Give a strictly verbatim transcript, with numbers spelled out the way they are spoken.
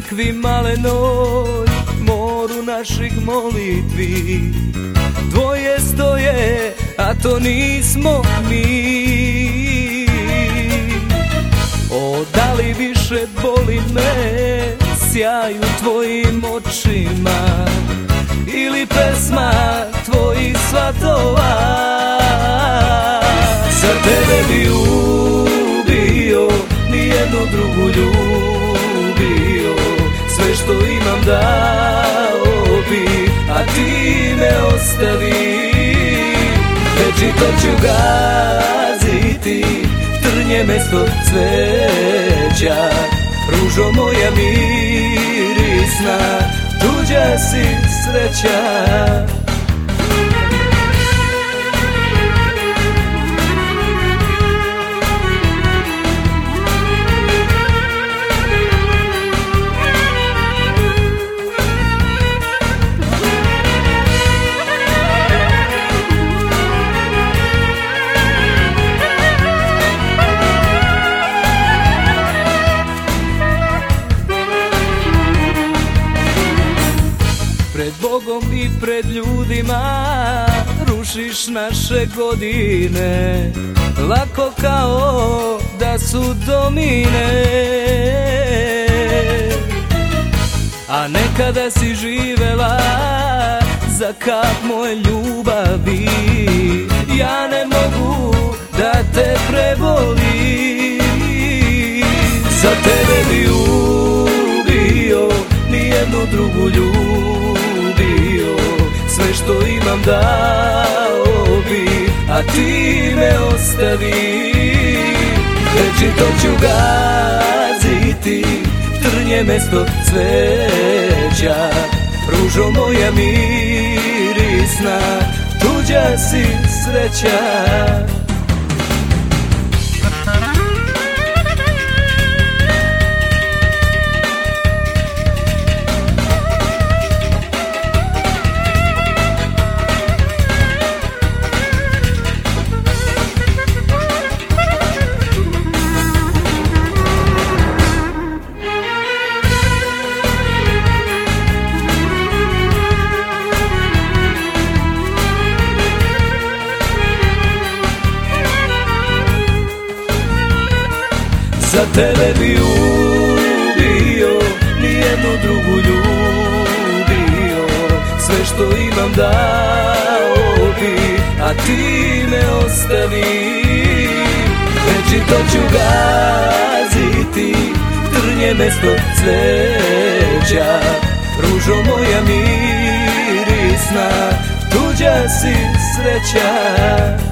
crkvi malenoj, moru naših molitvi, dvoje stoje, a to nismo mi. O, da li više boli me sjaj u tvojim očima ili pesma tvojih svatova? Za tebe bi ubio, nijednu drugu ljubio, sve što imam dao bi, a ti me ostavi. Večito ću gaziti trnje mesto cveća, ružo moja mirisna, tuđa si sreća. Pred Bogom i pred ljudima rušiš naše godine, lako kao da su domine. A nekada si živela za kap moje ljubavi, ja ne mogu da te prebolim. Za tebe bi ubio, nijednu drugu ljubio, sve što imam dao bi, a ti me ostavi. Večito ću gaziti trnje mesto cveća, ružo moja mirisna, tuđa si sreća. Za tebe bi ubio, nijednu drugu ljubio, sve što imam dao bi, a ti me ostavi. Večito ću gaziti trnje mesto cveća, ružo moja mirisna, tuđa si sreća.